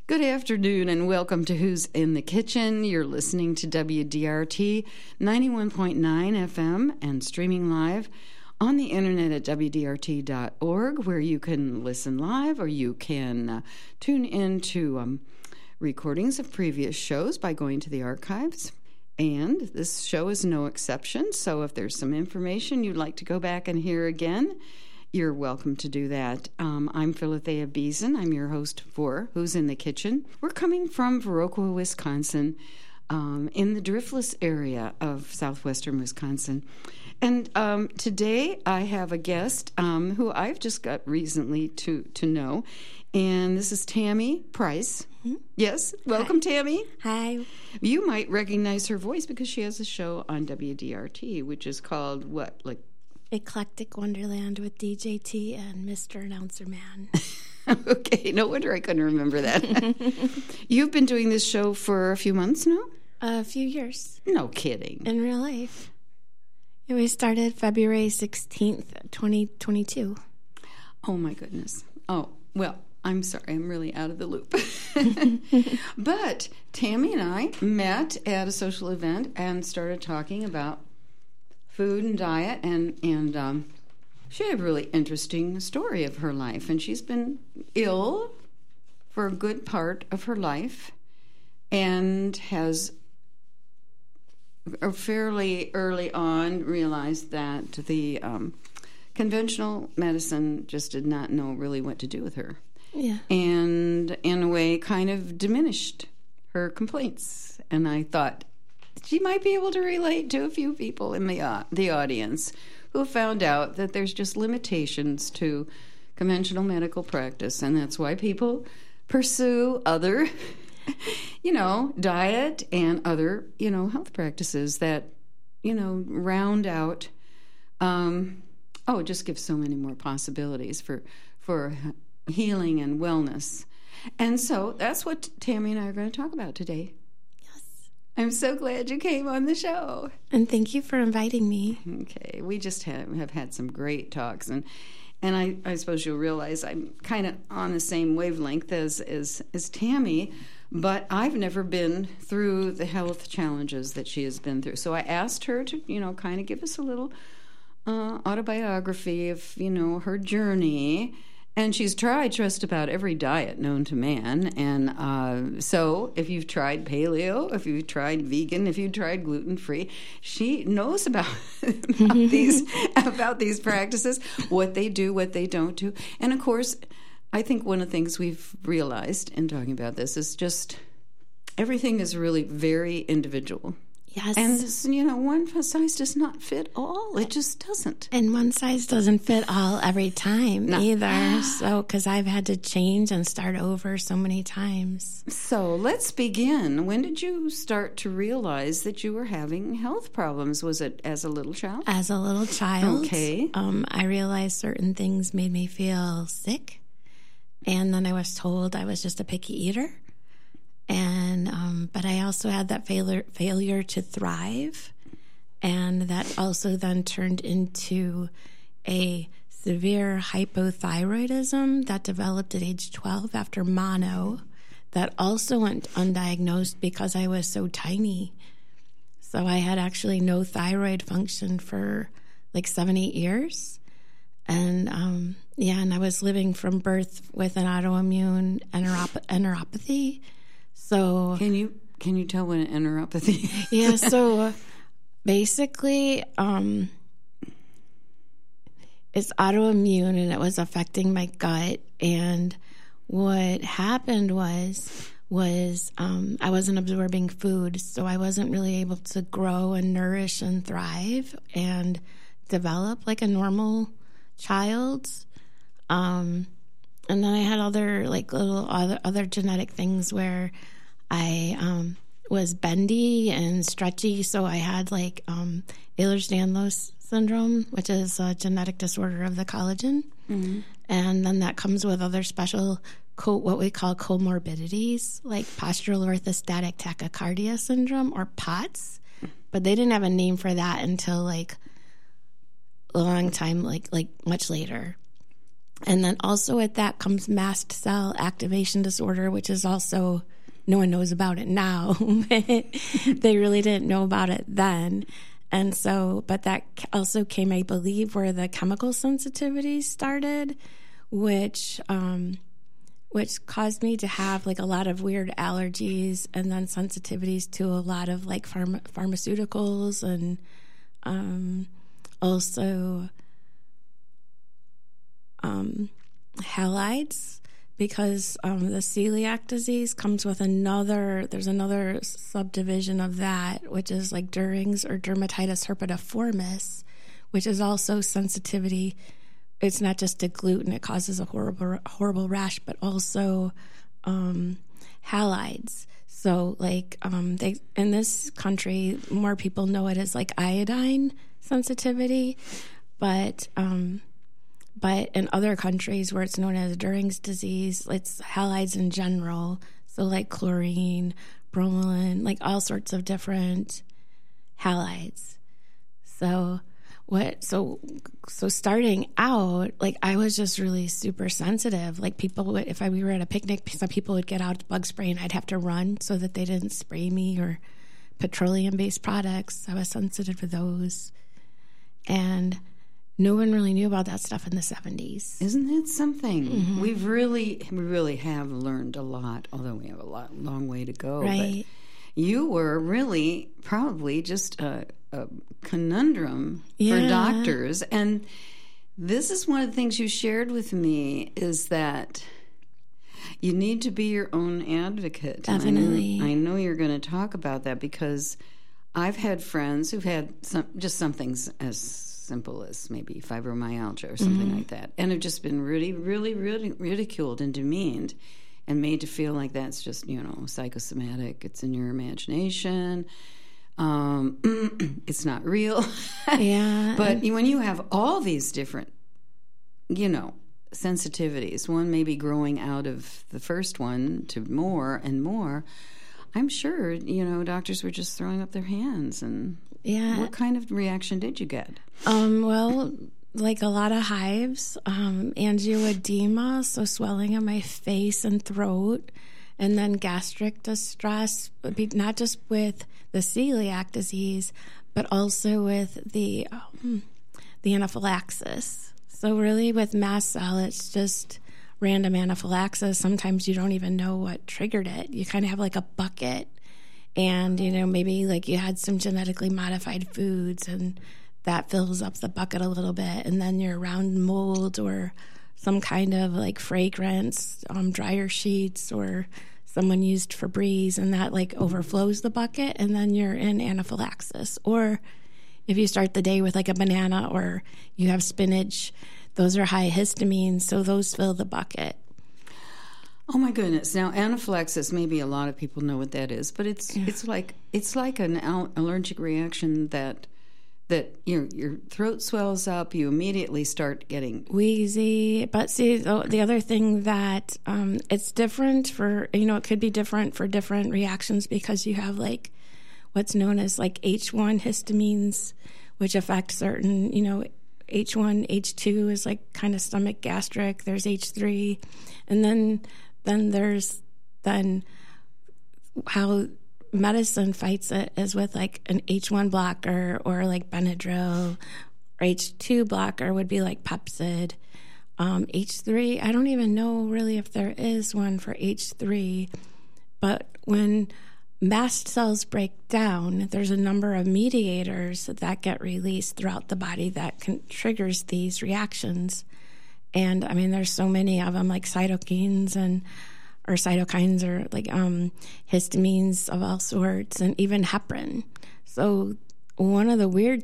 Good afternoon and welcome to Who's in the Kitchen. You're listening to WDRT 91.9 FM and streaming live on the internet at WDRT.org, where you can listen live or you can tune into recordings of previous shows by going to the archives. And this show is no exception, so if there's some information you'd like to go back and hear again, you're welcome to do that. I'm Philothea Beeson. I'm your host for Who's in the Kitchen. We're coming from Viroqua, Wisconsin, in the Driftless area of southwestern Wisconsin. And today I have a guest who I've just got recently to know, and this is Tammy Price. Mm-hmm. Yes, welcome, Hi. Tammy. Hi. You might recognize her voice because she has a show on WDRT, which is called what, like Eclectic Wonderland with DJT and Mr. Announcer Man. Okay, no wonder I couldn't remember that. You've been doing this show for a few months now? A few years. No kidding. In real life. We started February 16th, 2022. Oh, my goodness. Oh, well, I'm sorry. I'm really out of the loop. But Tammy and I met at a social event and started talking about food and diet, and she had a really interesting story of her life, and she's been ill for a good part of her life and has fairly early on realized that the conventional medicine just did not know really what to do with her. Yeah. And in a way kind of diminished her complaints. And I thought she might be able to relate to a few people in the audience who found out that there's just limitations to conventional medical practice, and that's why people pursue other, diet and other, health practices that, round out, just give so many more possibilities for healing and wellness. And so that's what Tammy and I are going to talk about today. I'm so glad you came on the show. And thank you for inviting me. Okay. We just have had some great talks. And I suppose you'll realize I'm kind of on the same wavelength as Tammy, but I've never been through the health challenges that she has been through. So I asked her to, kind of give us a little autobiography of, her journey. And she's tried just about every diet known to man. And so if you've tried paleo, if you've tried vegan, if you've tried gluten-free, she knows about these practices, what they do, what they don't do. And, of course, I think one of the things we've realized in talking about this is just everything is really very individual. Yes. And, one size does not fit all. It just doesn't. And one size doesn't fit all every time either. So, because I've had to change and start over so many times. So, let's begin. When did you start to realize that you were having health problems? Was it as a little child? As a little child. Okay. I realized certain things made me feel sick. And then I was told I was just a picky eater. And but I also had that failure to thrive, and that also then turned into a severe hypothyroidism that developed at age 12 after mono that also went undiagnosed because I was so tiny. So I had actually no thyroid function for like 7-8 years. And and I was living from birth with an autoimmune enteropathy. So can you tell what an enteropathy is? Yeah, so basically it's autoimmune and it was affecting my gut, and what happened was I wasn't absorbing food, so I wasn't really able to grow and nourish and thrive and develop like a normal child. And then I had other like little other genetic things where I was bendy and stretchy, so I had like Ehlers-Danlos syndrome, which is a genetic disorder of the collagen. Mm-hmm. And then that comes with other special what we call comorbidities, like postural orthostatic tachycardia syndrome, or POTS. But they didn't have a name for that until like a long time, like much later. And then also with that comes mast cell activation disorder, which is also, no one knows about it now. They really didn't know about it then. And so, but that also came, I believe, where the chemical sensitivity started, which caused me to have like a lot of weird allergies and then sensitivities to a lot of like pharmaceuticals and also halides, because the celiac disease comes with there's another subdivision of that, which is like During's or dermatitis herpetiformis, which is also sensitivity. It's not just to gluten; it causes a horrible rash, but also halides. So, like, they in this country, more people know it as like iodine sensitivity, but in other countries where it's known as During's disease, it's halides in general. So like chlorine, bromelain, like all sorts of different halides. So starting out, like I was just really super sensitive. Like we were at a picnic, some people would get out bug spray and I'd have to run so that they didn't spray me, or petroleum-based products. I was sensitive to those. And no one really knew about that stuff in the 70s. Isn't that something? Mm-hmm. We really have learned a lot, although we have a long way to go. Right. But you were really probably just a conundrum for doctors. And this is one of the things you shared with me, is that you need to be your own advocate. Definitely. I know you're going to talk about that, because I've had friends who've had something as simple as maybe fibromyalgia or something like that, and have just been really, really, really ridiculed and demeaned and made to feel like that's just, psychosomatic. It's in your imagination. It's not real. Yeah. But when you have all these different, sensitivities, one maybe growing out of the first one to more and more, I'm sure, doctors were just throwing up their hands. And what kind of reaction did you get? Well, like a lot of hives, angioedema, so swelling of my face and throat, and then gastric distress, not just with the celiac disease, but also with the anaphylaxis. So really with mast cell, it's just random anaphylaxis. Sometimes you don't even know what triggered it. You kind of have like a bucket, and, maybe like you had some genetically modified foods and that fills up the bucket a little bit, and then you're around mold or some kind of like fragrance, dryer sheets, or someone used Febreze, and that like overflows the bucket, and then you're in anaphylaxis. Or if you start the day with like a banana or you have spinach, those are high histamine, so those fill the bucket. Oh my goodness! Now anaphylaxis, maybe a lot of people know what that is, but it's like an allergic reaction that your throat swells up, you immediately start getting wheezy. But see, the other thing that it's different for, it could be different for different reactions, because you have like what's known as like H1 histamines, which affect certain, H1, H2 is like kind of stomach gastric. There's H3, and then there's how medicine fights it is with like an H1 blocker, or like Benadryl, or H2 blocker would be like Pepcid. H3, I don't even know really if there is one for H3, but when mast cells break down, there's a number of mediators that get released throughout the body that triggers these reactions. And I mean, there's so many of them, like cytokines or cytokines, or like histamines of all sorts, and even heparin. So one of the weird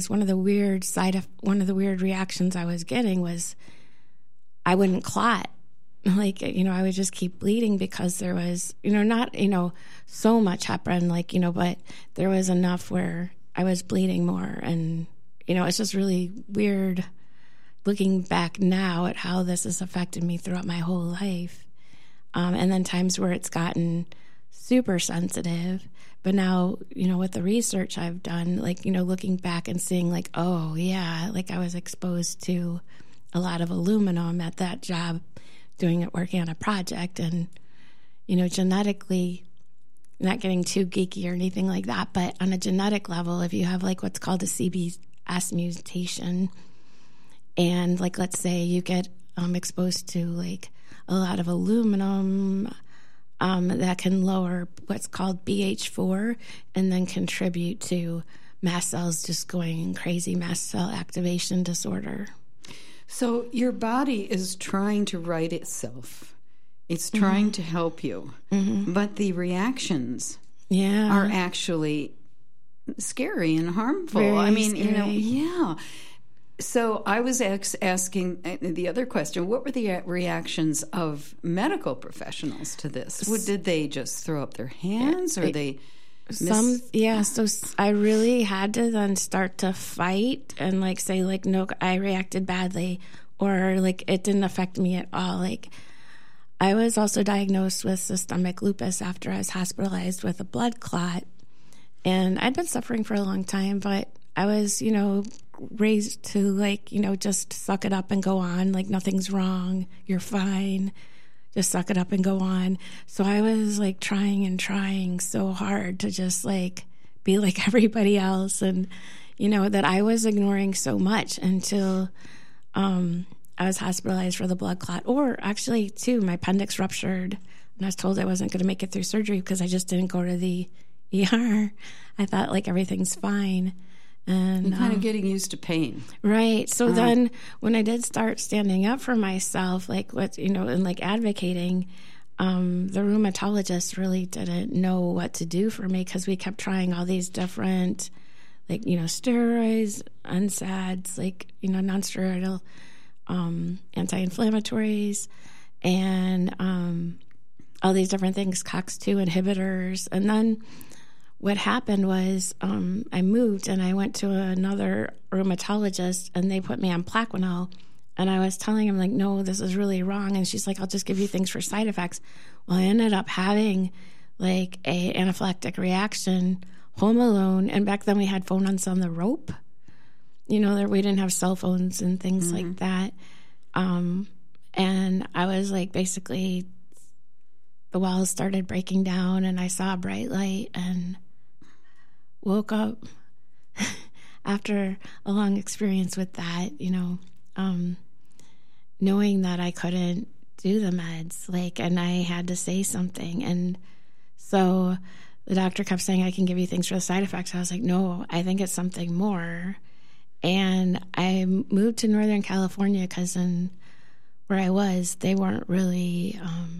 reactions I was getting was I wouldn't clot. Like, I would just keep bleeding because there was, not, so much heparin, but there was enough where I was bleeding more. And, it's just really weird looking back now at how this has affected me throughout my whole life. And then times where it's gotten super sensitive. But now, with the research I've done, looking back and seeing oh, yeah, I was exposed to a lot of aluminum at that job, working on a project. And, genetically, not getting too geeky or anything like that, but on a genetic level, if you have like what's called a CBS mutation, and like, let's say you get exposed to like a lot of aluminum, that can lower what's called BH4 and then contribute to mast cells just going crazy, mast cell activation disorder. So your body is trying to right itself. It's trying to help you. But the reactions are actually scary and harmful. Very scary. So I was asking the other question, what were the reactions of medical professionals to this? Did they just throw up their hands, or they... So I really had to then start to fight and like say like, no, I reacted badly, or like it didn't affect me at all. Like I was also diagnosed with systemic lupus after I was hospitalized with a blood clot, and I'd been suffering for a long time, but I was, raised to like, just suck it up and go on. Like nothing's wrong. You're fine. Just suck it up and go on. So I was like trying so hard to just like be like everybody else. And, that I was ignoring so much until I was hospitalized for the blood clot. Or actually, too, my appendix ruptured. And I was told I wasn't going to make it through surgery because I just didn't go to the ER. I thought like everything's fine. And kind of getting used to pain. Right. So then when I did start standing up for myself, like and like advocating, the rheumatologist really didn't know what to do for me because we kept trying all these different, like, steroids, NSAIDs, like, non-steroidal anti-inflammatories, and all these different things, COX-2 inhibitors. And then what happened was I moved and I went to another rheumatologist, and they put me on Plaquenil. And I was telling him, like, no, this is really wrong. And she's like, I'll just give you things for side effects. Well, I ended up having like a anaphylactic reaction home alone. And back then we had phones on the rope. We didn't have cell phones and things like that. And I was like, basically, the walls started breaking down, and I saw a bright light and woke up after a long experience with that, knowing that I couldn't do the meds, like, and I had to say something. And so the doctor kept saying, I can give you things for the side effects. I was like, no, I think it's something more. And I moved to Northern California because where I was, they weren't really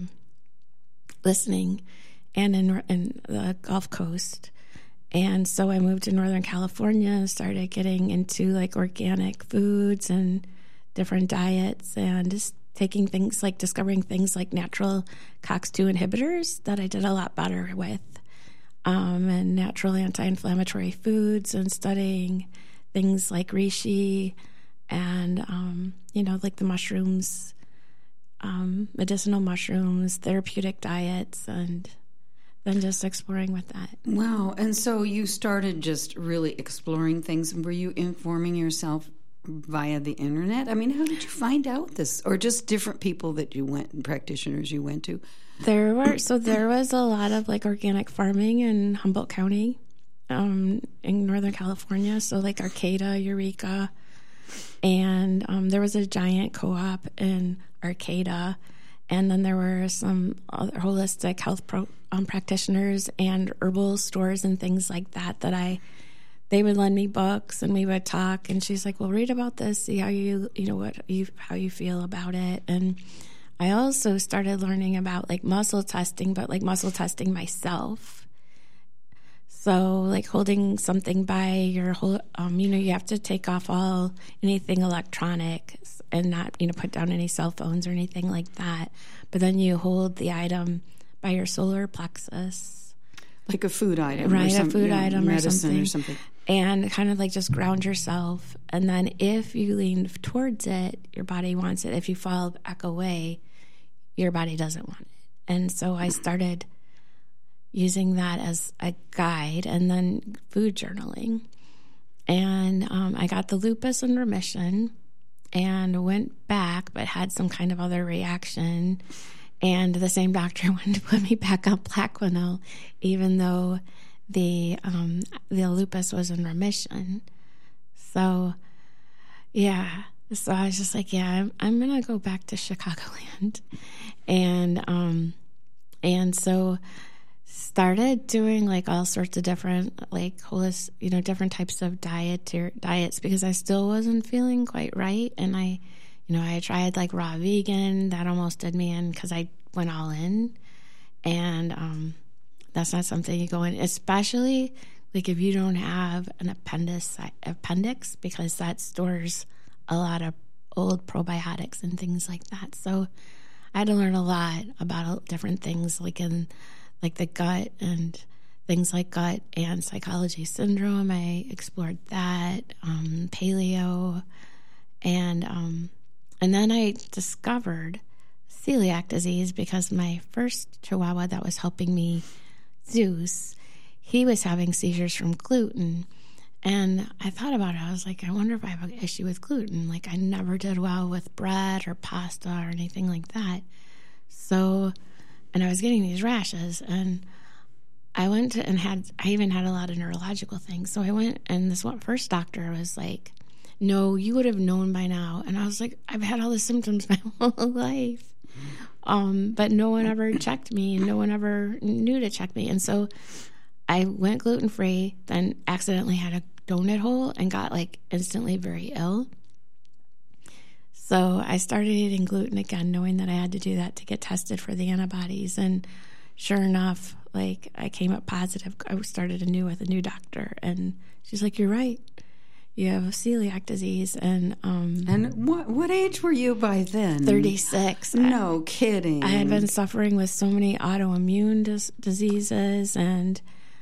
listening, and in the Gulf Coast. And so I moved to Northern California and started getting into like organic foods and different diets, and just taking things like discovering things like natural COX-2 inhibitors that I did a lot better with, and natural anti-inflammatory foods, and studying things like reishi and, like the mushrooms, medicinal mushrooms, therapeutic diets, and then just exploring with that. Wow. And so you started just really exploring things. Were you informing yourself via the internet? I mean, how did you find out this? Or just different people that you practitioners you went to? There was a lot of like organic farming in Humboldt County, in Northern California. So like Arcata, Eureka. And there was a giant co-op in Arcata. And then there were some other holistic health practitioners and herbal stores and things like that they would lend me books and we would talk. And she's like, well, read about this, see how how you feel about it. And I also started learning about like muscle testing, but like muscle testing myself. So like holding something by your whole, you have to take off anything electronic and not, put down any cell phones or anything like that. But then you hold the item by your solar plexus. Like a food item. Right, or a food item medicine or something. And kind of like just ground yourself. And then if you lean towards it, your body wants it. If you fall back away, your body doesn't want it. And so I started using that as a guide, and then food journaling. And I got the lupus in remission. and went back, but had some kind of other reaction. And the same doctor wanted to put me back on Plaquenil, even though the lupus was in remission. So, yeah. So I was just like, yeah, I'm going to go back to Chicagoland. And so started doing like all sorts of different, like different types of diets, because I still wasn't feeling quite right. And I tried like raw vegan. That almost did me in because I went all in. And that's not something you go in, especially like if you don't have an appendix, because that stores a lot of old probiotics and things like that. So I had to learn a lot about different things, like in like the gut and things like gut and psychology syndrome. I explored that, paleo, and then I discovered celiac disease because my first Chihuahua that was helping me, Zeus, he was having seizures from gluten. And I thought about it. I was like, I wonder if I have an issue with gluten. Like, I never did well with bread or pasta or anything like that. So, and I was getting these rashes. And I went to, I even had a lot of neurological things. So I went, and this first doctor was like, no, you would have known by now. And I was like, I've had all the symptoms my whole life. But no one ever checked me, and no one ever knew to check me. And so I went gluten-free, then accidentally had a donut hole and got like instantly very ill. So I started eating gluten again, knowing that I had to do that to get tested for the antibodies. And sure enough, like I came up positive. I started with a new doctor, and she's like, "You're right. You have celiac disease." And what age were you by then? 36. No kidding. I had been suffering with so many autoimmune diseases, and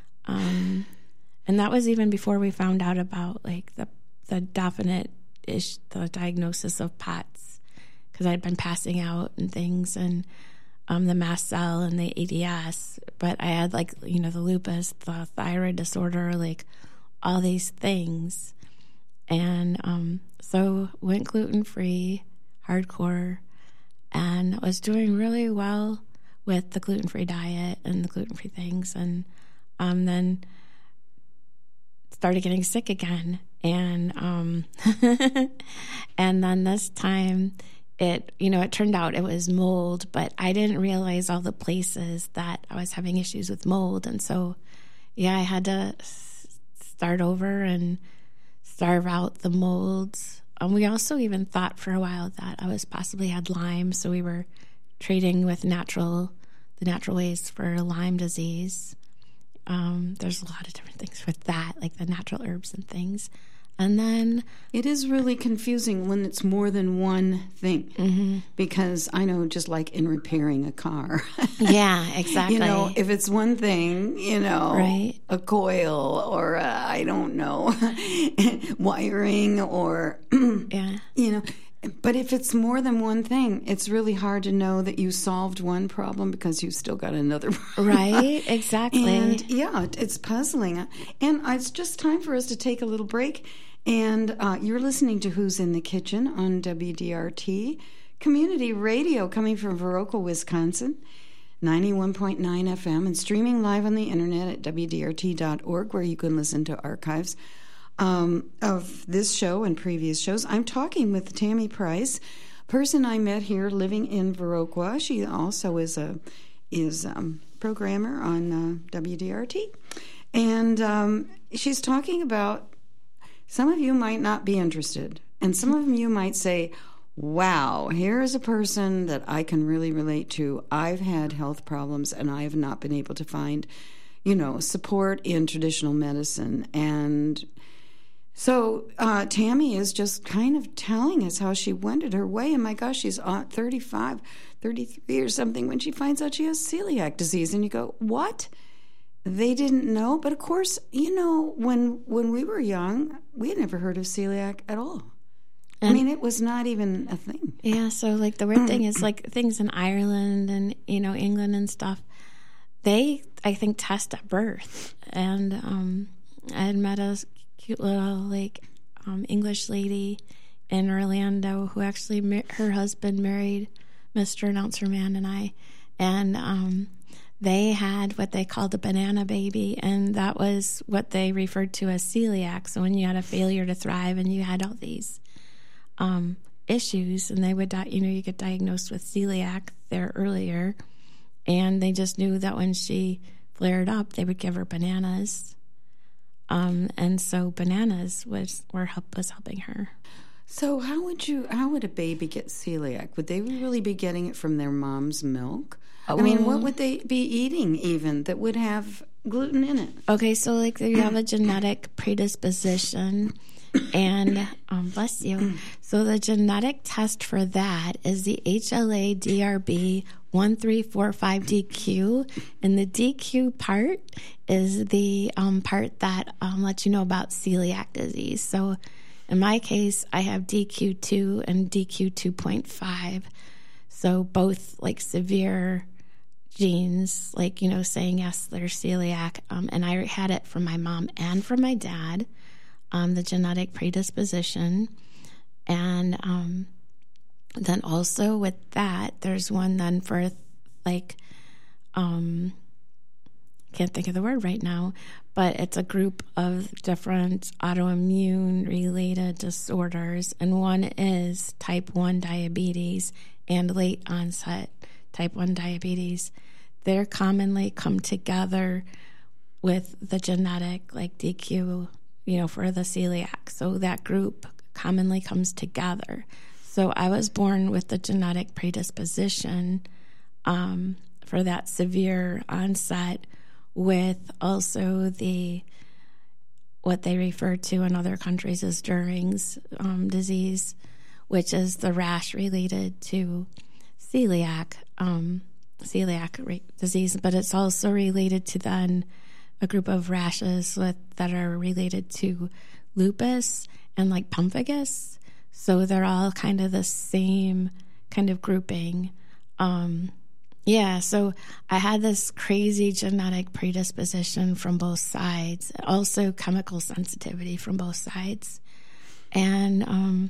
that was even before we found out about like the definite the diagnosis of POTS, because I'd been passing out and things, and the mast cell and the ADS, but I had like the lupus, the thyroid disorder, like all these things. And so went gluten-free, hardcore, and was doing really well with the gluten-free diet and the gluten-free things. And then started getting sick again. And and then this time it turned out it was mold, but I didn't realize all the places that I was having issues with mold. And so, yeah, I had to start over and starve out the molds. We also even thought for a while that I was possibly had Lyme, so we were treating with the natural ways for Lyme disease. There's a lot of different things with that, like the natural herbs and things. And then it is really confusing when it's more than one thing, mm-hmm. because I know, just like in repairing a car. Yeah, exactly. If it's one thing, right. A coil or I don't know, wiring or, yeah. But if it's more than one thing, it's really hard to know that you solved one problem because you've still got another problem. Right, exactly. And yeah, it's puzzling. And it's just time for us to take a little break. And you're listening to Who's in the Kitchen on WDRT Community Radio, coming from Viroqua, Wisconsin, 91.9 FM, and streaming live on the internet at WDRT.org, where you can listen to archives of this show and previous shows. I'm talking with Tammy Price, person I met here living in Viroqua. She also is a programmer on WDRT, and she's talking about, some of you might not be interested, and some of you might say, wow, here is a person that I can really relate to. I've had health problems and I have not been able to find, support in traditional medicine. And so Tammy is just kind of telling us how she wended her way. And my gosh, she's 33 or something when she finds out she has celiac disease. And you go, what? They didn't know? But of course, when we were young, we had never heard of celiac at all. I mean, it was not even a thing. Yeah, so like the weird thing is like things in Ireland and, England and stuff, they, I think, test at birth. And I had met a cute little English lady in Orlando who actually, her husband married Mr. Announcer Man and I. And they had what they called a banana baby, and that was what they referred to as celiac. So when you had a failure to thrive and you had all these issues, and they would, you get diagnosed with celiac there earlier, and they just knew that when she flared up, they would give her bananas. And so bananas was helping her. So how would a baby get celiac? Would they really be getting it from their mom's milk? I mean, what would they be eating even that would have gluten in it? Okay, so like you have a genetic predisposition, and bless you. So the genetic test for that is the HLA-DRB 1345DQ, and the DQ part is the part that lets you know about celiac disease. So in my case, I have DQ2 and DQ2.5, so both like severe genes, like, saying yes, they're celiac, and I had it from my mom and from my dad, the genetic predisposition, and then also with that, there's one then for like, can't think of the word right now, but it's a group of different autoimmune related disorders, and one is type 1 diabetes and late onset type 1 diabetes. They're commonly come together with the genetic, like DQ, for the celiac. So that group commonly comes together. So I was born with the genetic predisposition for that severe onset, with also what they refer to in other countries as During's disease, which is the rash related to celiac disease, but it's also related to then a group of rashes that are related to lupus and like pemphigus. So they're all kind of the same kind of grouping. So I had this crazy genetic predisposition from both sides, also chemical sensitivity from both sides. And,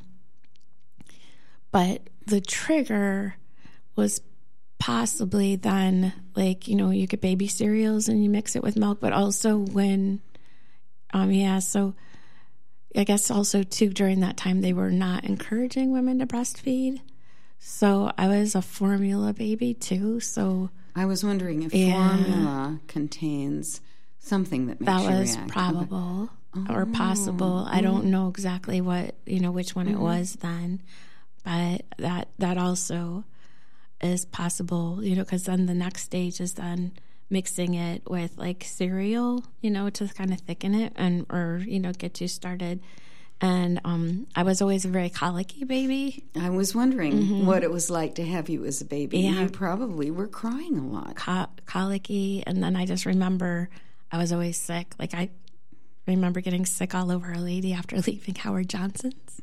but the trigger was possibly then, like, you get baby cereals and you mix it with milk, but also when, so I guess also too, during that time, they were not encouraging women to breastfeed. So I was a formula baby too. So I was wondering if formula contains something that makes you react. That was probable or possible. I don't know exactly what, which one it was then, but that also is possible, because then the next stage is then mixing it with like cereal, to kind of thicken it or get you started. And I was always a very colicky baby. I was wondering what it was like to have you as a baby. Yeah. You probably were crying a lot. Colicky, and then I just remember I was always sick. Like I remember getting sick all over a lady after leaving Howard Johnson's.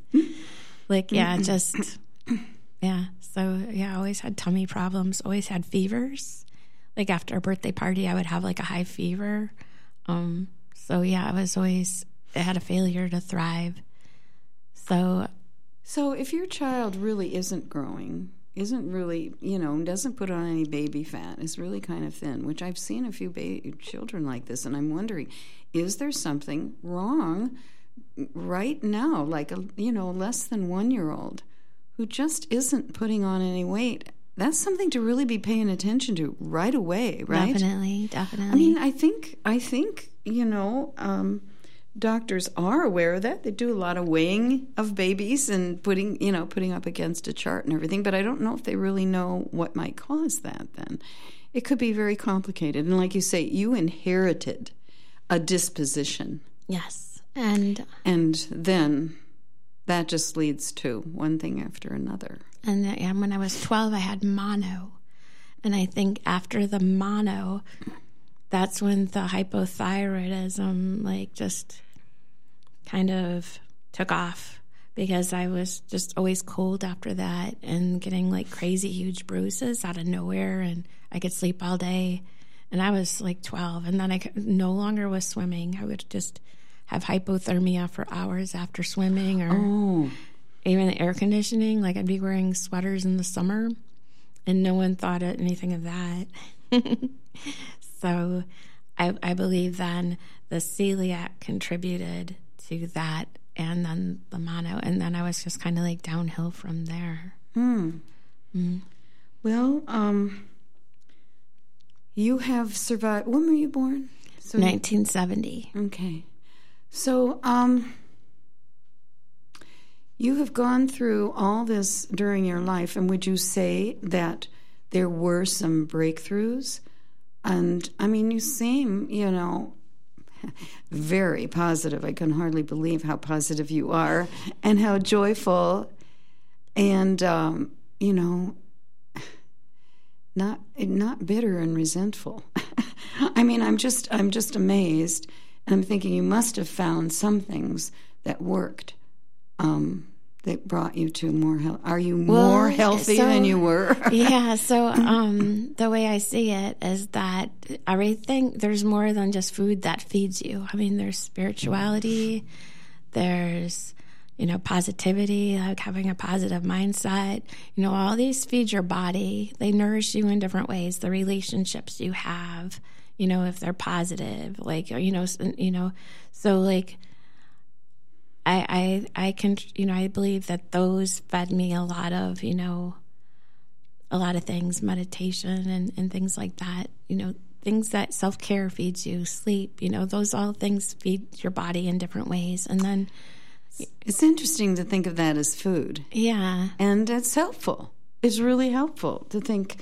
So, I always had tummy problems, always had fevers. Like after a birthday party, I would have like a high fever. I had a failure to thrive. So if your child really isn't growing, isn't really, doesn't put on any baby fat, is really kind of thin, which I've seen a few children like this, and I'm wondering, is there something wrong right now, like a less than 1-year-old who just isn't putting on any weight? That's something to really be paying attention to right away, right? Definitely. I mean, I think doctors are aware of that. They do a lot of weighing of babies and putting up against a chart and everything, but I don't know if they really know what might cause that then. It could be very complicated. And like you say, you inherited a disposition. Yes. And then that just leads to one thing after another. And when I was 12, I had mono. And I think after the mono, that's when the hypothyroidism just kind of took off, because I was just always cold after that and getting like crazy huge bruises out of nowhere, and I could sleep all day. And I was like 12, and then I no longer was swimming. I would just have hypothermia for hours after swimming, or even the air conditioning, like I'd be wearing sweaters in the summer, and no one thought anything of that. So I believe then the celiac contributed to that, and then the mono, and then I was just kind of like downhill from there. Well, you have survived. When were you born? So 1970. Okay. So, you have gone through all this during your life, and would you say that there were some breakthroughs? And, I mean, you seem, very positive. I can hardly believe how positive you are and how joyful and, not bitter and resentful. I mean, I'm just amazed, and I'm thinking you must have found some things that worked, that brought you to more health. Are you more healthy than you were? Yeah. So the way I see it is that everything, there's more than just food that feeds you. I mean, there's spirituality, there's positivity, like having a positive mindset. All these feed your body. They nourish you in different ways. The relationships you have, if they're positive, so like I can, I believe that those fed me a lot of things, meditation and things like that, things that self-care feeds you, sleep, those all things feed your body in different ways. And then it's interesting to think of that as food. Yeah. And it's helpful. It's really helpful to think,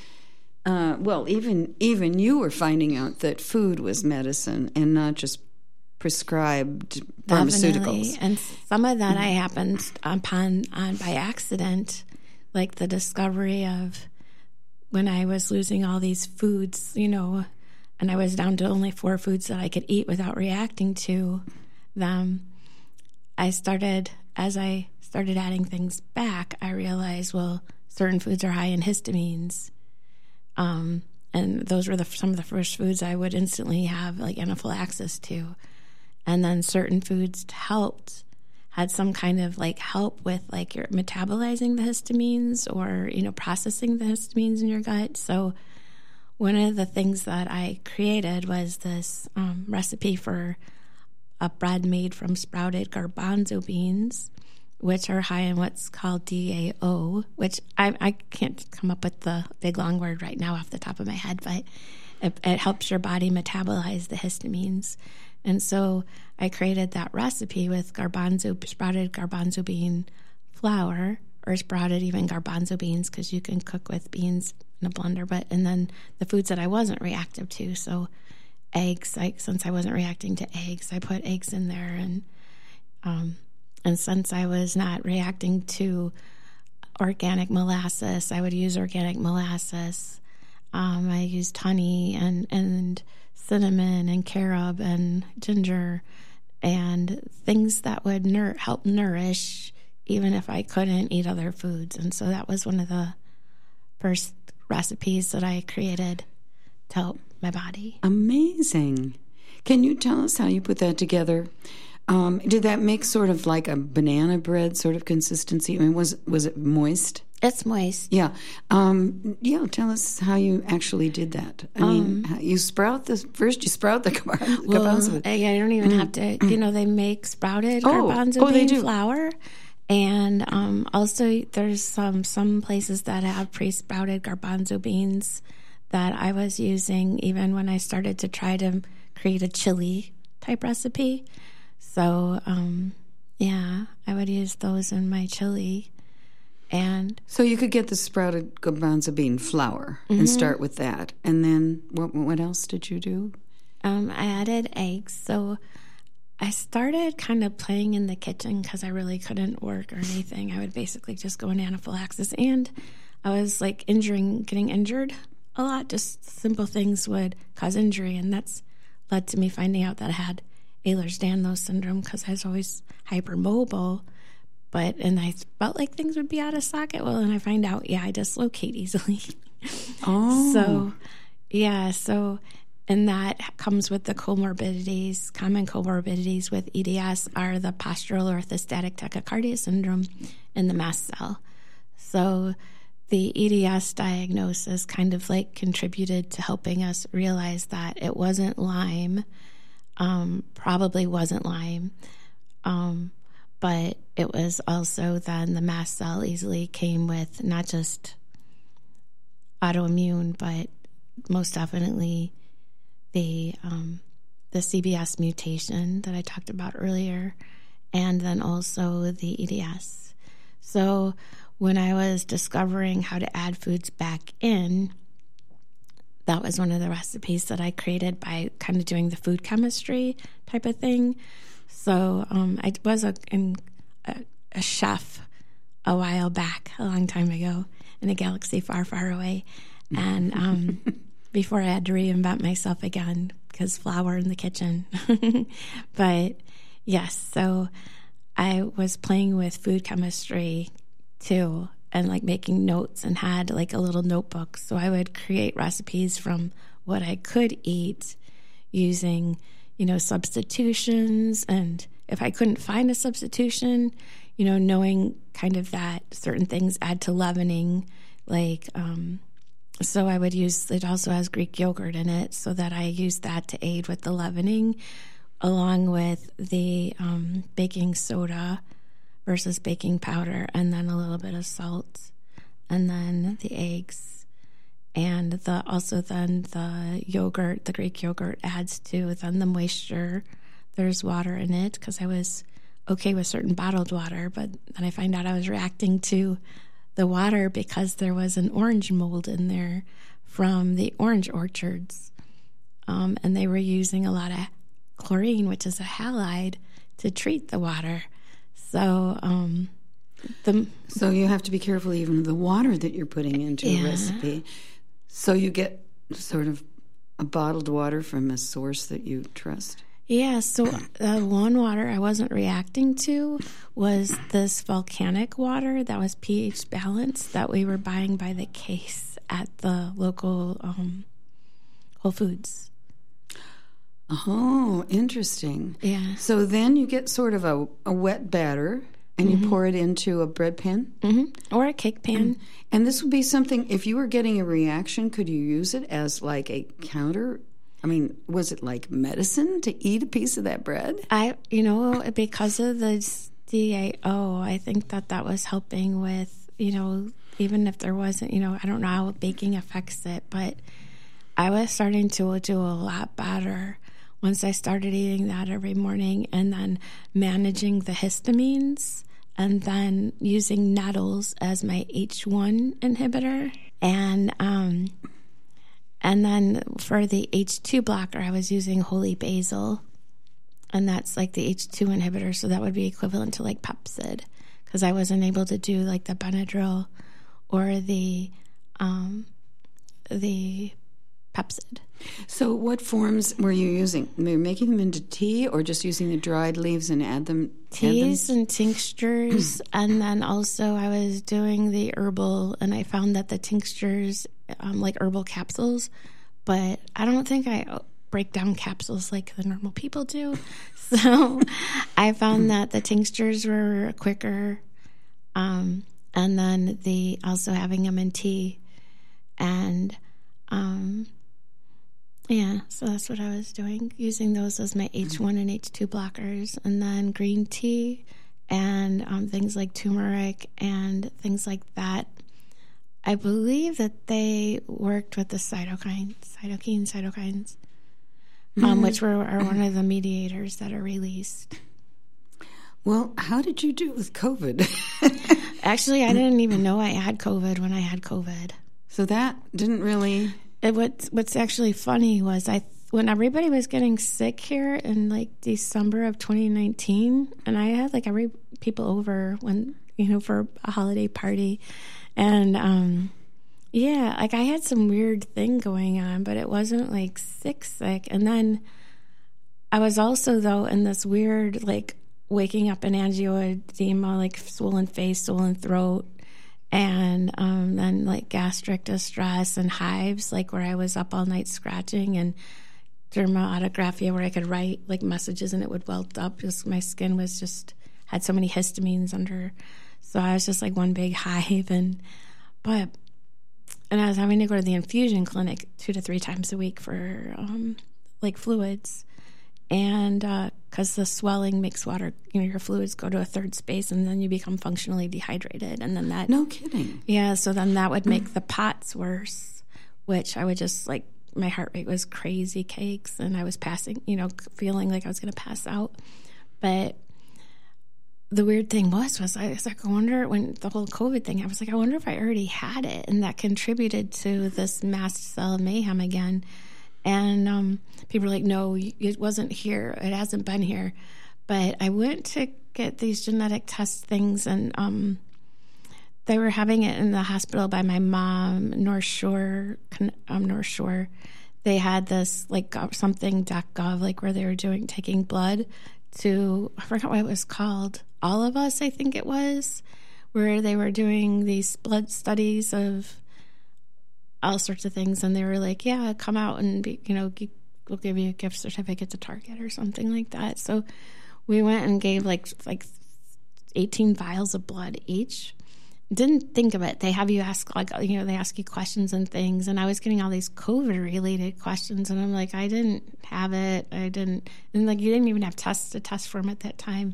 even you were finding out that food was medicine and not just prescribed pharmaceuticals. Definitely. And some of that I happened upon by accident, like the discovery of when I was losing all these foods, and I was down to only 4 foods that I could eat without reacting to them. As I started adding things back, I realized, well, certain foods are high in histamines. And those were some of the first foods I would instantly have like anaphylaxis to. And then certain foods had some kind of like help with like your metabolizing the histamines or, processing the histamines in your gut. So one of the things that I created was this recipe for a bread made from sprouted garbanzo beans, which are high in what's called DAO, which I can't come up with the big long word right now off the top of my head, but it helps your body metabolize the histamines. And so I created that recipe with sprouted garbanzo bean flour, or sprouted even garbanzo beans, because you can cook with beans in a blender. And then the foods that I wasn't reactive to, so eggs. Since I wasn't reacting to eggs, I put eggs in there, and since I was not reacting to organic molasses, I would use organic molasses. I used honey and cinnamon and carob and ginger and things that would help nourish even if I couldn't eat other foods. And so that was one of the first recipes that I created to help my body. Amazing. Can you tell us how you put that together? Did that make sort of like a banana bread sort of consistency? I mean, was it moist? It's moist. Yeah. Tell us how you actually did that. I mean, you sprout the garbanzo. I don't even have to, they make sprouted garbanzo bean flour. And also there's some places that have pre-sprouted garbanzo beans that I was using even when I started to try to create a chili type recipe. So, I would use those in my chili. And so you could get the sprouted garbanzo bean flour and start with that. And then what else did you do? I added eggs. So I started kind of playing in the kitchen because I really couldn't work or anything. I would basically just go in anaphylaxis. And I was like getting injured a lot. Just simple things would cause injury. And that's led to me finding out that I had Ehlers-Danlos syndrome because I was always hypermobile. And I felt like things would be out of socket. Well, and I find out, I dislocate easily. Oh. So and that comes with the comorbidities. Common comorbidities with EDS are the postural orthostatic tachycardia syndrome and the mast cell. So the EDS diagnosis kind of like contributed to helping us realize that it wasn't Lyme, probably wasn't Lyme, but it was also then the mast cell easily came with not just autoimmune, but most definitely the CBS mutation that I talked about earlier, and then also the EDS. So when I was discovering how to add foods back in, that was one of the recipes that I created by kind of doing the food chemistry type of thing. So I was a chef a while back, a long time ago, in a galaxy far, far away. And before I had to reinvent myself again because flour in the kitchen. But yes, so I was playing with food chemistry too, and like making notes, and had like a little notebook. So I would create recipes from what I could eat using, substitutions. And if I couldn't find a substitution, knowing kind of that certain things add to leavening, like, so I would use, it also has Greek yogurt in it, so that I use that to aid with the leavening, along with the baking soda versus baking powder, and then a little bit of salt, and then the eggs, and the yogurt, the Greek yogurt adds to then the moisture. There's water in it because I was okay with certain bottled water, but then I find out I was reacting to the water because there was an orange mold in there from the orange orchards, and they were using a lot of chlorine, which is a halide, to treat the water. So so you have to be careful even of the water that you're putting into a recipe. So you get sort of a bottled water from a source that you trust. Yeah, so one water I wasn't reacting to was this volcanic water that was pH balanced that we were buying by the case at the local Whole Foods. Oh, interesting. Yeah. So then you get sort of a wet batter, and you pour it into a bread pan? Mm-hmm. Or a cake pan. And this would be something, if you were getting a reaction, could you use it as like a counter? I mean, was it like medicine to eat a piece of that bread? Because of the DAO, I think that was helping with, even if there wasn't, I don't know how baking affects it, but I was starting to do a lot better once I started eating that every morning, and then managing the histamines, and then using nettles as my H1 inhibitor. And then for the H2 blocker, I was using holy basil, and that's like the H2 inhibitor, so that would be equivalent to like Pepcid, because I wasn't able to do like the Benadryl or the Pepcid. So what forms were you using? Were you making them into tea, or just using the dried leaves and add them? Teas and tinctures, and then also I was doing the herbal, and I found that the tinctures, like herbal capsules, but I don't think I break down capsules like the normal people do. So I found that the tinctures were quicker, and then also having them in tea, and so that's what I was doing, using those as my H1 and H2 blockers, and then green tea and things like turmeric and things like that. I believe that they worked with the cytokines, which are one of the mediators that are released. Well, how did you do with COVID? Actually, I didn't even know I had COVID when I had COVID. So that didn't really... What's actually funny was when everybody was getting sick here in like December of 2019, and I had like people over when for a holiday party, and like I had some weird thing going on, but it wasn't like sick. And then I was also though in this weird like waking up in angioedema, like swollen face, swollen throat. And then like gastric distress and hives, like where I was up all night scratching, and dermatographia where I could write like messages and it would welt up. Just my skin was just had so many histamines under, so I was just like one big hive. And I was having to go to the infusion clinic 2 to 3 times a week for like fluids, and because the swelling makes water, your fluids go to a third space, and then you become functionally dehydrated, and then that. No kidding. Yeah, so then that would make the POTS worse, which I would just like. My heart rate was crazy cakes, and I was passing, feeling like I was going to pass out. But the weird thing was I was like, I wonder, when the whole COVID thing, I was like, I wonder if I already had it, and that contributed to this mast cell mayhem again. And people were like, no, it wasn't here. It hasn't been here. But I went to get these genetic test things, and they were having it in the hospital by my mom, North Shore. They had this like something .gov, like where they were taking blood to, I forgot what it was called, All of Us, I think it was, where they were doing these blood studies of all sorts of things, and they were like, yeah, come out and we'll give you a gift certificate to Target or something like that. So we went and gave like 18 vials of blood each. Didn't think of it. They have you ask they ask you questions and things, and I was getting all these COVID related questions, and I'm like, I didn't have it. I didn't, and like you didn't even have tests to test for them at that time.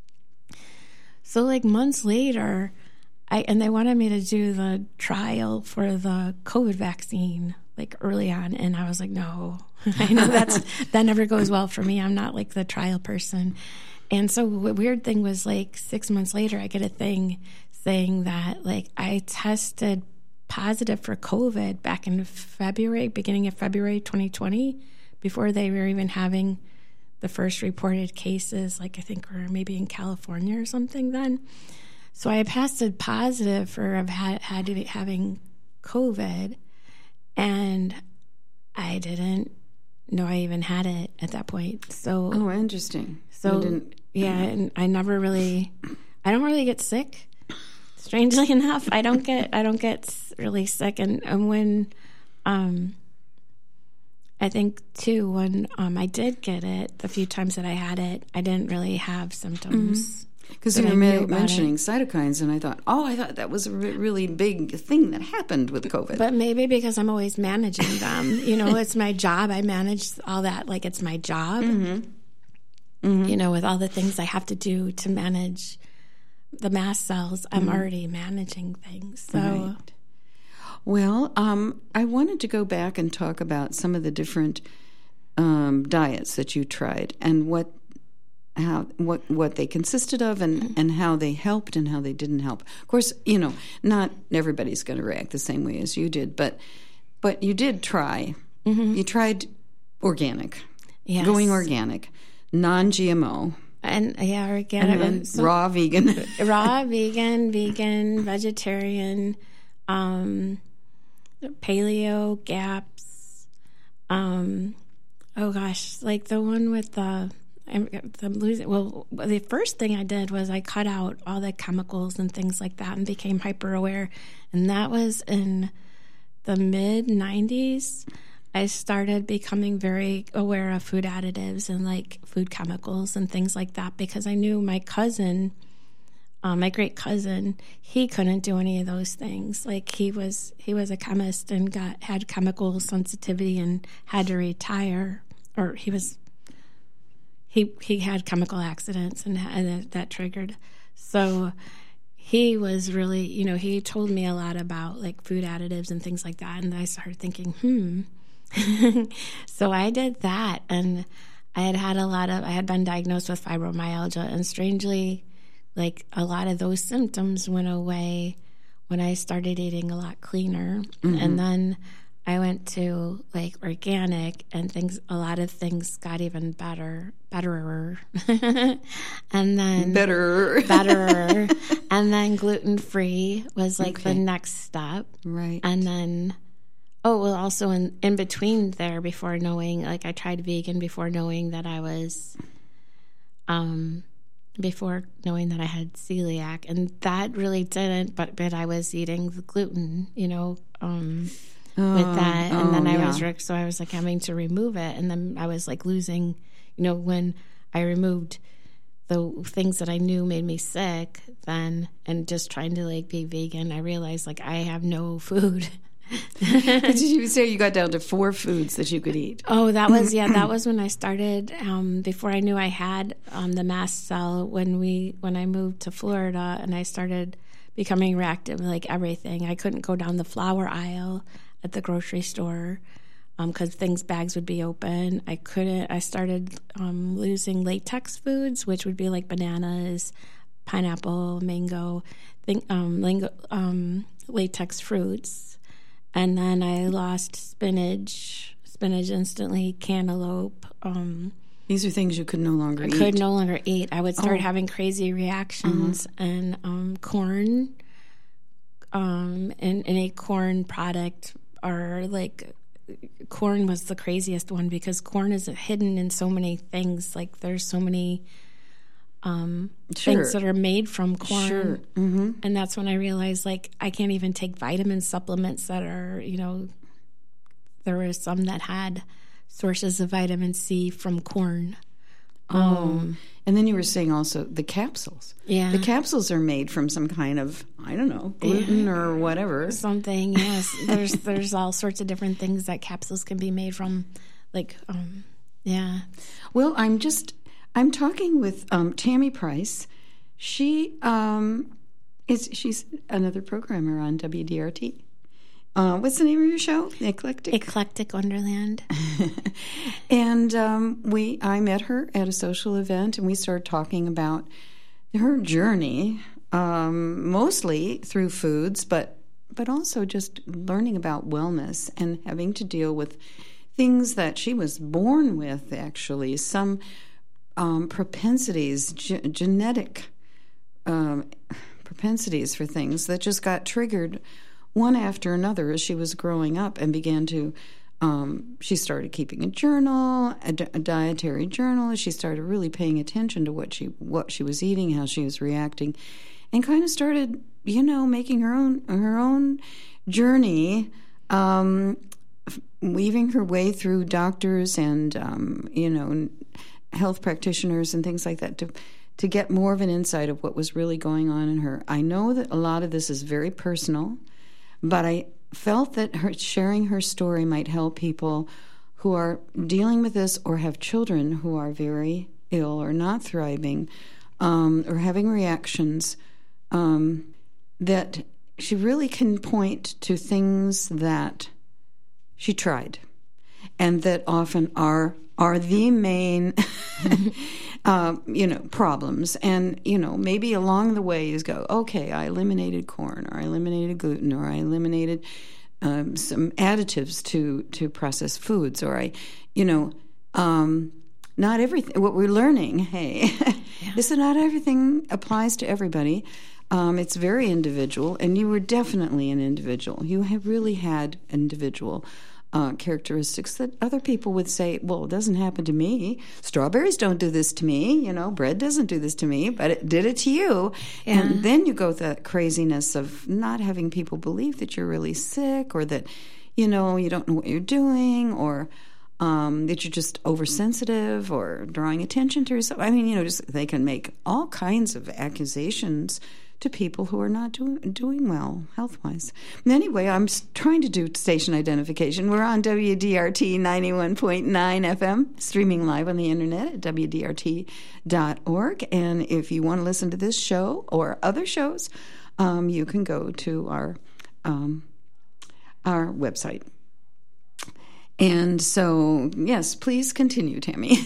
So like months later, and they wanted me to do the trial for the COVID vaccine like early on, and I was like, no, I know that never goes well for me. I'm not like the trial person. And so the weird thing was like 6 months later, I get a thing saying that like I tested positive for COVID back in beginning of February 2020, before they were even having the first reported cases, like I think were maybe in California or something then. So I tested positive for having COVID, and I didn't know I even had it at that point. So interesting. So and I don't really get sick. Strangely enough, I don't get really sick, and when I think too when I did get it, the few times that I had it, I didn't really have symptoms. Because you were mentioning cytokines, and I thought that was a really big thing that happened with COVID. But maybe because I'm always managing them, it's my job. I manage all that like it's my job. With all the things I have to do to manage the mast cells, I'm already managing things. So, right. Well, I wanted to go back and talk about some of the different diets that you tried and what they consisted of and how they helped and how they didn't help. Of course, not everybody's going to react the same way as you did, but you did try. You tried organic, going organic, non-GMO. And organic, and then raw vegan, vegan, vegetarian, paleo, GAPS. Like the one with the first thing I did was I cut out all the chemicals and things like that and became hyper aware, and that was in the mid 90s. I started becoming very aware of food additives and like food chemicals and things like that, because I knew my cousin, my great cousin, he couldn't do any of those things. Like he was a chemist and had chemical sensitivity and had to retire, or he had chemical accidents and that triggered. So he was really, he told me a lot about like food additives and things like that, and I started thinking, So I did that, and I had been diagnosed with fibromyalgia, and strangely, like a lot of those symptoms went away when I started eating a lot cleaner. And then I went to like organic, and a lot of things got even betterer. And then betterer. And then gluten-free was like the next step. Right. And then also in between there, before knowing, like I tried vegan before knowing that I was, before knowing that I had celiac, and that really didn't, but I was eating the gluten, with that. And then I was like having to remove it. And then I was like losing, when I removed the things that I knew made me sick then, and just trying to like be vegan, I realized like I have no food. Did you say you got down to 4 foods that you could eat? Oh, that was when I started, before I knew I had the mast cell, when I moved to Florida and I started becoming reactive, like everything. I couldn't go down the flour aisle at the grocery store because bags would be open. I started losing latex foods, which would be like bananas, pineapple, mango, latex fruits. And then I lost spinach instantly, cantaloupe. These are things you could no longer eat. I could no longer eat. I would start having crazy reactions. And corn, and any corn product are like, corn was the craziest one because corn is hidden in so many things. Like there's so many things that are made from corn. Sure. And that's when I realized like I can't even take vitamin supplements that are, there were some that had sources of vitamin C from corn. And then you were saying also the capsules. Yeah. The capsules are made from some kind of, I don't know, gluten or whatever. Something, yes. There's all sorts of different things that capsules can be made from, like, yeah. Well, I'm talking with Tammy Price. She's another programmer on WDRT. What's the name of your show? Eclectic Wonderland. And I met her at a social event, and we started talking about her journey, mostly through foods, but also just learning about wellness and having to deal with things that she was born with, actually, some propensities, genetic propensities for things that just got triggered one after another as she was growing up, and began to, she started keeping a journal, a dietary journal. She started really paying attention to what she was eating, how she was reacting, and kind of started, making her own journey, weaving her way through doctors and, health practitioners and things like that to get more of an insight of what was really going on in her. I know that a lot of this is very personal, but I felt that sharing her story might help people who are dealing with this or have children who are very ill or not thriving, or having reactions, that she really can point to things that she tried and that often are the main problems. And, maybe along the way you go, okay, I eliminated corn, or I eliminated gluten, or I eliminated some additives to processed foods, or not everything. What we're learning, this is not everything applies to everybody. It's very individual, and you were definitely an individual. You have really had individual characteristics that other people would say, well, it doesn't happen to me. Strawberries don't do this to me. Bread doesn't do this to me, but it did it to you. Yeah. And then you go with that craziness of not having people believe that you're really sick, or that, you don't know what you're doing, or that you're just oversensitive or drawing attention to yourself. I mean, they can make all kinds of accusations to people who are not doing well health-wise. Anyway, I'm trying to do station identification. We're on WDRT 91.9 FM, streaming live on the internet at WDRT.org. And if you want to listen to this show or other shows, you can go to our website. And so, yes, please continue, Tammy.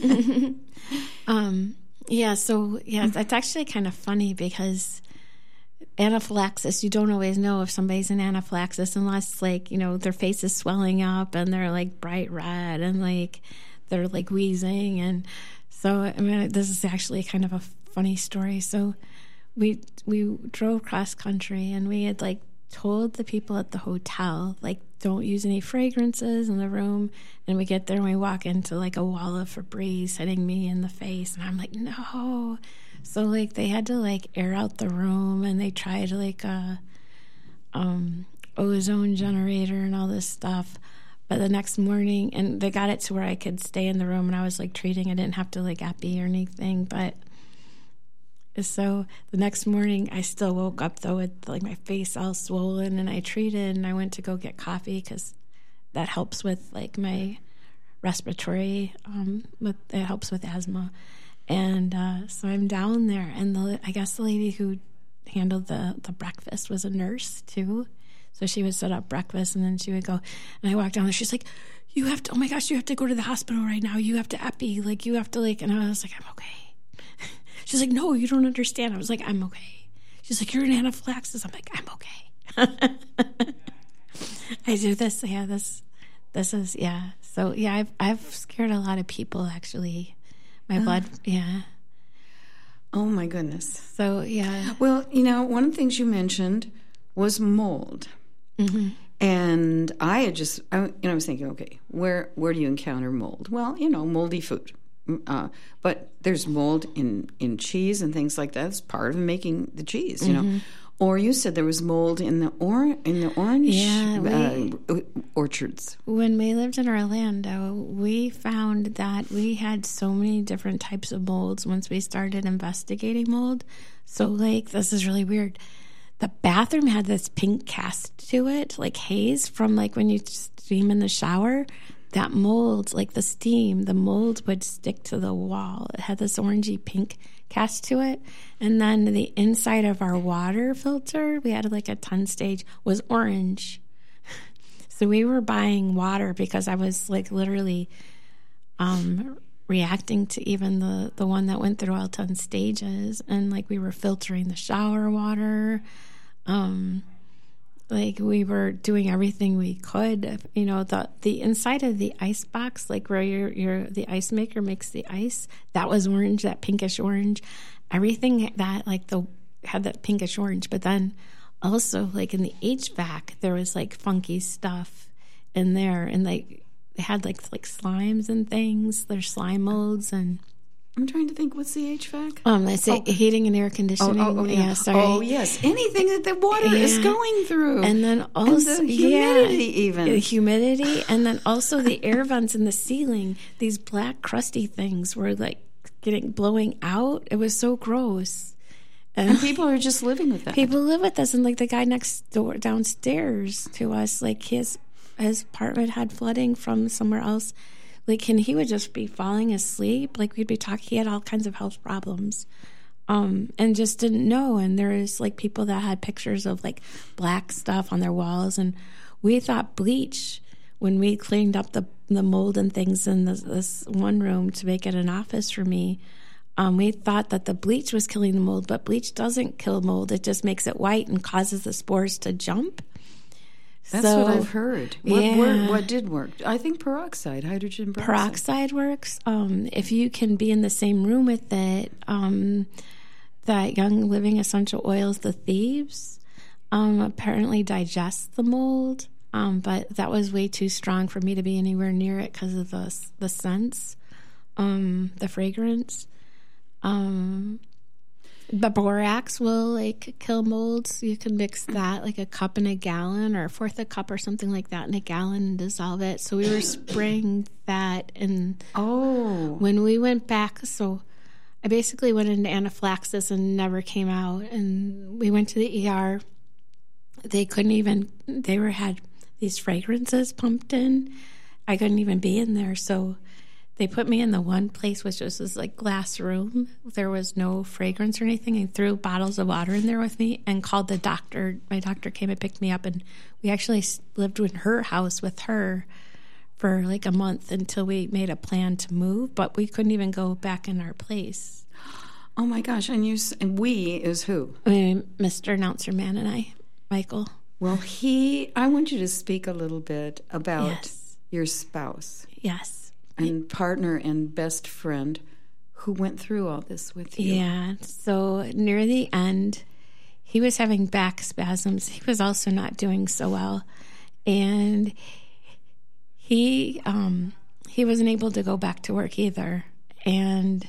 It's actually kind of funny because anaphylaxis, you don't always know if somebody's in anaphylaxis unless, their face is swelling up and they're, bright red and, they're, wheezing. And so, this is actually kind of a funny story. So we drove cross country and we had, told the people at the hotel, don't use any fragrances in the room. And we get there and we walk into a wall of Febreze hitting me in the face. And I'm like, no. So they had to air out the room, and they tried ozone generator and all this stuff. But the next morning, and they got it to where I could stay in the room, and I was like treating. I didn't have to like epi or anything. But so the next morning, I still woke up though with like my face all swollen, and I treated, and I went to go get coffee because that helps with like my respiratory. It helps with asthma, and so I'm down there, and I guess the lady who handled the breakfast was a nurse too. So she would set up breakfast, and then she would go, and I walked down there. She's like, you have to, oh my gosh, you have to go to the hospital right now. You have to epi, like, you have to, like, and I was like, I'm okay. She's like, no, you don't understand. I was like, I'm okay. She's like, you're in anaphylaxis. I'm like, I'm okay. I do this, yeah, this is, yeah. So, yeah, I've scared a lot of people, actually. My blood, yeah. Oh, my goodness. So, yeah. Well, one of the things you mentioned was mold. Mm-hmm. And I was thinking, okay, where do you encounter mold? Well, moldy food. But there's mold in cheese and things like that. It's part of making the cheese, Mm-hmm. Or you said there was mold in the orange orchards. When we lived in Orlando, we found that we had so many different types of molds once we started investigating mold. So, like, this is really weird. The bathroom had this pink cast to it, like haze from like when you steam in the shower. That mold, like the steam, the mold would stick to the wall. It had this orangey pink cast to it. And then the inside of our water filter, we had like a 10-stage, was orange. So we were buying water because I was like literally reacting to even the one that went through all 10 stages. And like we were filtering the shower water. Like we were doing everything we could. The inside of the ice box, like where the ice maker makes the ice, that was orange, that pinkish orange. Everything that had that pinkish orange. But then also like in the HVAC, there was like funky stuff in there, and like they had like slimes and things. There's slime molds and. I'm trying to think, what's the HVAC? Let's say heating and air conditioning. Yeah, sorry. Oh, yes. Anything that the water is going through. And then also and the humidity even. The humidity, and then also the air vents in the ceiling. These black crusty things were like blowing out. It was so gross. And people are just living with that. People live with us, and like the guy next door downstairs to us, like his apartment had flooding from somewhere else. Like, and he would just be falling asleep. Like, we'd be talking. He had all kinds of health problems, and just didn't know. And there was like people that had pictures of like black stuff on their walls, and we thought bleach when we cleaned up the mold and things in this one room to make it an office for me. We thought that the bleach was killing the mold, but bleach doesn't kill mold. It just makes it white and causes the spores to jump. That's what I've heard. What did work? I think peroxide, hydrogen peroxide. Peroxide works. If you can be in the same room with it, that Young Living essential oils, the Thieves, apparently digests the mold. But that was way too strong for me to be anywhere near it because of the scents, the fragrance. The borax will like kill molds. You can mix that like a cup in a gallon or a fourth a cup or something like that in a gallon and dissolve it. So we were spraying that. And when we went back, so I basically went into anaphylaxis and never came out. And we went to the ER. They had these fragrances pumped in. I couldn't even be in there. So they put me in the one place which was this like glass room. There was no fragrance or anything, and threw bottles of water in there with me and called the doctor. My doctor came and picked me up, and we actually lived in her house with her for like a month until we made a plan to move, but we couldn't even go back in our place. Oh my gosh. And we is who? Mr. Announcer Man and I, Michael. Well, I want you to speak a little bit about your spouse. Yes. And partner and best friend who went through all this with you. Yeah. So near the end, he was having back spasms. He was also not doing so well. And he wasn't able to go back to work either. And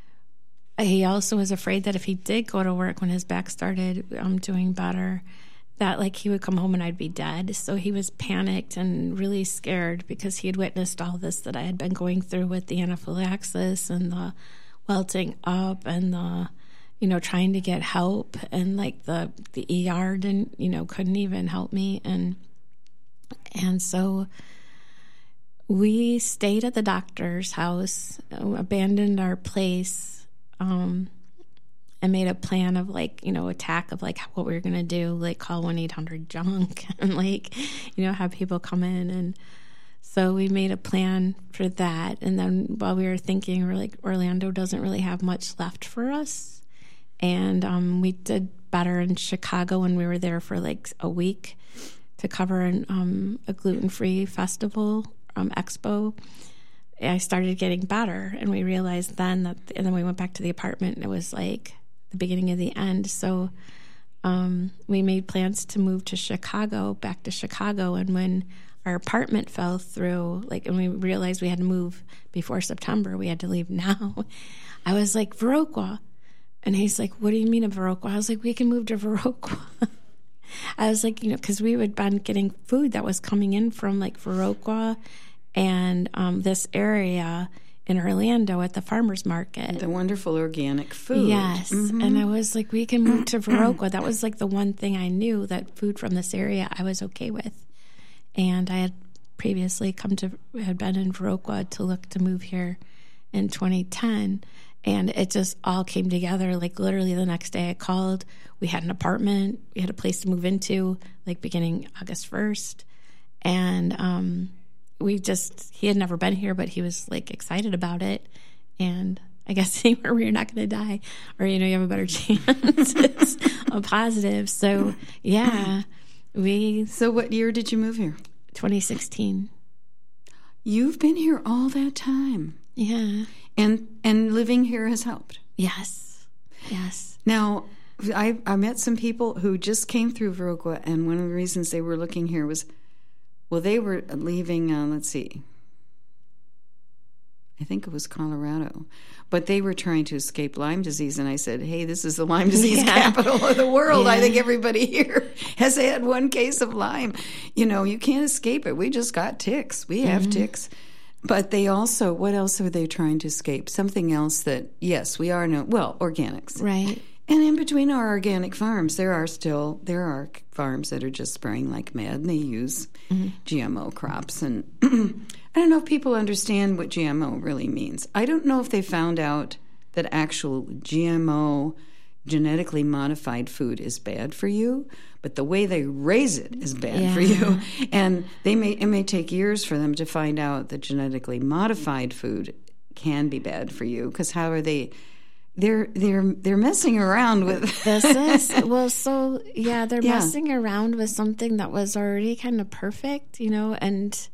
he also was afraid that if he did go to work when his back started doing better, that like he would come home and I'd be dead. So he was panicked and really scared because he had witnessed all this that I had been going through with the anaphylaxis and the welting up and the, trying to get help, and like the ER didn't, couldn't even help me. And so we stayed at the doctor's house, abandoned our place, and made a plan of attack of like what we were going to do, like call 1-800-JUNK and have people come in. And so we made a plan for that. And then while we were thinking, we're like, Orlando doesn't really have much left for us. And we did better in Chicago when we were there for like a week to cover a gluten-free festival expo. I started getting better, and we realized then and then we went back to the apartment, and it was like the beginning of the end. So we made plans to move to back to Chicago. And when our apartment fell through, and we realized we had to move before September, we had to leave now. I was like, Viroqua. And he's like, what do you mean a Viroqua? I was like, we can move to Viroqua. I was like, because we had been getting food that was coming in from like Viroqua and this area in Orlando at the farmer's market. The wonderful organic food. Yes. Mm-hmm. And I was like, we can move to Viroqua. That was like the one thing I knew, that food from this area I was okay with. And I had previously had been in Viroqua to look to move here in 2010. And it just all came together. Like literally the next day I called. We had an apartment. We had a place to move into, like beginning August 1st. And he had never been here, but he was like excited about it. And I guess anywhere where you're not going to die, or, you have a better chance, it's a positive. So, yeah. So what year did you move here? 2016. You've been here all that time. Yeah. And living here has helped. Yes. Yes. Now, I met some people who just came through Viroqua, and one of the reasons they were looking here was, they were leaving, I think it was Colorado, but they were trying to escape Lyme disease, and I said, hey, this is the Lyme disease capital of the world. Yeah. I think everybody here has had one case of Lyme. You can't escape it. We just got ticks. We have ticks. But they also, what else are they trying to escape? Something else that, yes, we are organics. Right. And in between our organic farms, there are farms that are just spraying like mad, and they use GMO crops. And I don't know if people understand what GMO really means. I don't know if they found out that actual GMO, genetically modified food, is bad for you, but the way they raise it is bad for you. And it may take years for them to find out that genetically modified food can be bad for you, because how are they? They're messing around with this is they're messing around with something that was already kind of perfect, and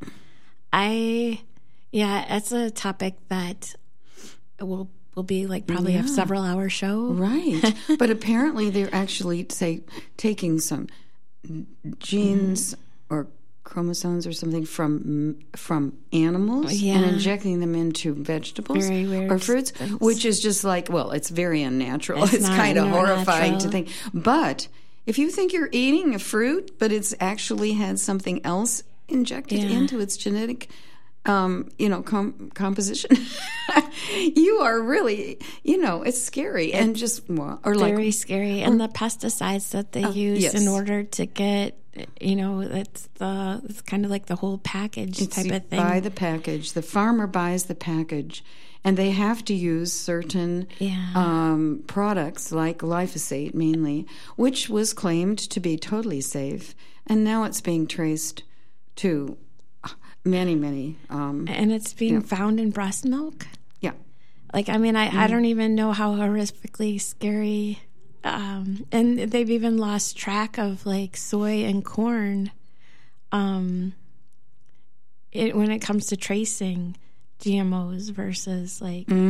it's a topic that will be like probably a several-hour show. Right. But apparently they're actually, taking some genes or chromosomes or something from animals and injecting them into vegetables or fruits, which is just like, it's very unnatural. It's kind of horrifying to think. But if you think you're eating a fruit, but it's actually had something else injected into its genetic composition, you are really, it's scary and just, very scary. And the pesticides that they use in order to get, it's kind of like the whole package type of thing. Buy the package. The farmer buys the package, and they have to use certain products like glyphosate mainly, which was claimed to be totally safe, and now it's being traced to many. And it's being found in breast milk? Yeah. I don't even know how horrifically scary. And they've even lost track of soy and corn when it comes to tracing GMOs versus So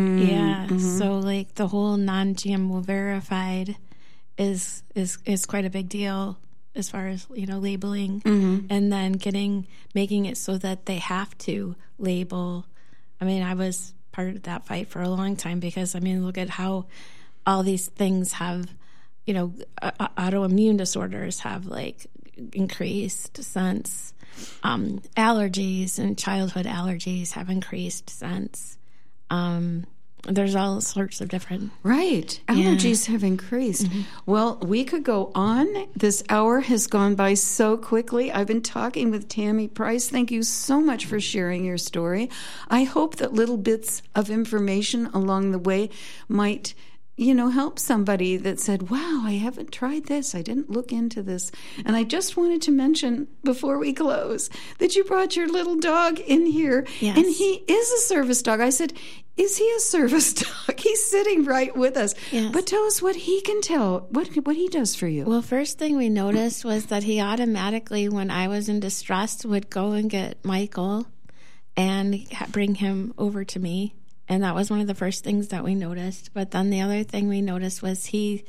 the whole non-GMO verified is quite a big deal as far as labeling, and then making it so that they have to label. I was part of that fight for a long time because look at how all these things have autoimmune disorders have like increased since allergies and childhood allergies have increased since. There's all sorts of different... Right. Allergies have increased. Mm-hmm. Well, we could go on. This hour has gone by so quickly. I've been talking with Tammy Price. Thank you so much for sharing your story. I hope that little bits of information along the way might... help somebody that said, wow, I haven't tried this. I didn't look into this. And I just wanted to mention before we close that you brought your little dog in here. Yes. And he is a service dog. I said, is he a service dog? He's sitting right with us. Yes. But tell us what he can tell, what he does for you. Well, first thing we noticed was that he automatically, when I was in distress, would go and get Michael and bring him over to me. And that was one of the first things that we noticed. But then the other thing we noticed was the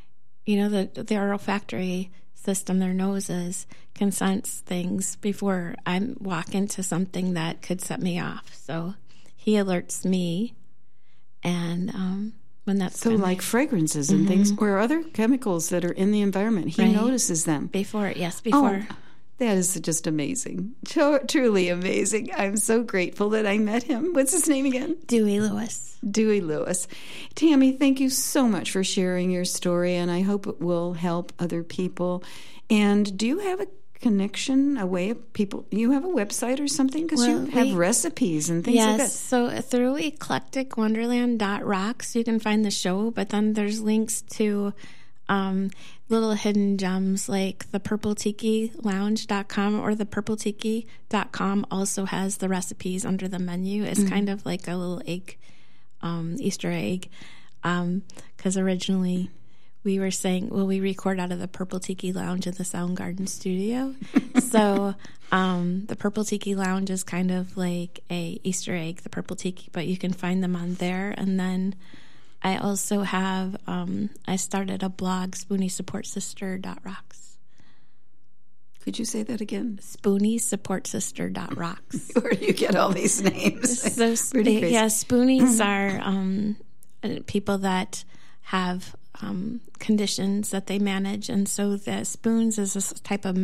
olfactory system, their noses, can sense things before I walk into something that could set me off. So he alerts me. And when that's... So like fragrances and things or other chemicals that are in the environment, he notices them. Before. Oh, that is just amazing. Truly amazing. I'm so grateful that I met him. What's his name again? Dewey Lewis. Dewey Lewis. Tammy, thank you so much for sharing your story, and I hope it will help other people. And do you have a connection, a way of people, you have a website or something? Because you have recipes and things like that. Yes, so through eclecticwonderland.rocks, you can find the show, but then there's links to... little hidden gems like the purpletiki.lounge.com or the purpletiki.com also has the recipes under the menu. It's kind of like a little egg, Easter egg, because originally we were saying, we record out of the Purple Tiki Lounge in the Soundgarden studio. So the Purple Tiki Lounge is kind of like a Easter egg, the Purple Tiki, but you can find them on there. And then I also have, I started a blog, SpoonieSupportSister.rocks. Could you say that again? SpoonieSupportSister.rocks. Where do you get all these names? So, yeah, Spoonies are people that have conditions that they manage. And so the spoons is a type of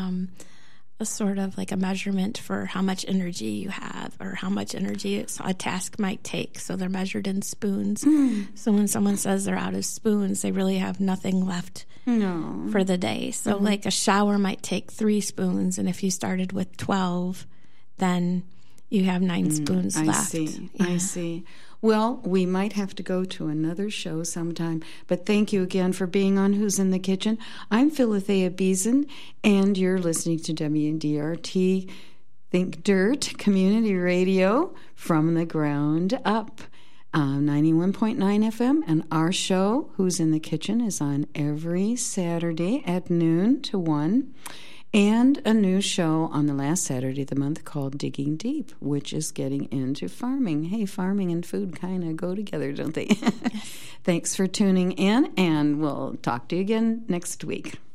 a sort of like a measurement for how much energy you have or how much energy a task might take. So they're measured in spoons. So when someone says they're out of spoons, they really have nothing left for the day. So like a shower might take 3 spoons, and if you started with 12, then you have 9 spoons left. I see. Well, we might have to go to another show sometime, but thank you again for being on Who's in the Kitchen. I'm Philothea Beason, and you're listening to WDRT Think Dirt Community Radio from the ground up. 91.9 FM, and our show, Who's in the Kitchen, is on every Saturday at noon to 1. And a new show on the last Saturday of the month called Digging Deep, which is getting into farming. Hey, farming and food kind of go together, don't they? Thanks for tuning in, and we'll talk to you again next week.